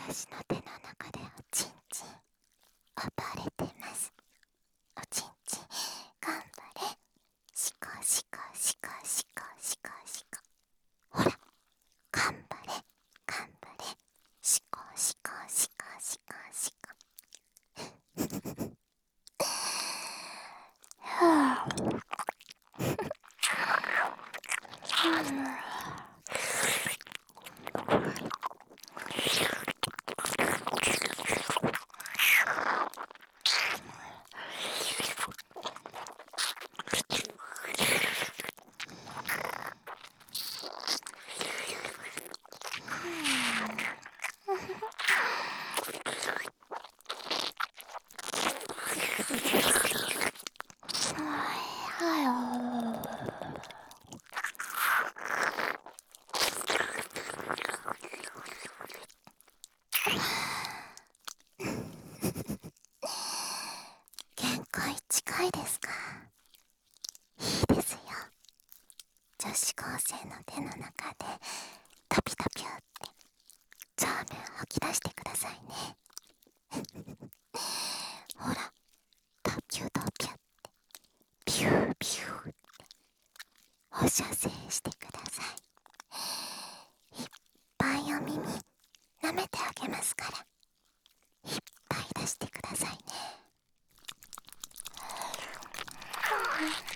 私の手の中でおちんちん暴れてます。おちんちん頑張れ。シコシコシコシコシコシコ。ほら頑張れ頑張れ。シコシコシコシコシコ。はぁ限界近いですか？いいですよ。女子高生の手の中でタピタピューってザーメン吐き出してくださいね。ほらタピュタピュってピューピューって放射線してください。いっぱいお耳舐めてあげますから、いっぱい出してくださいね。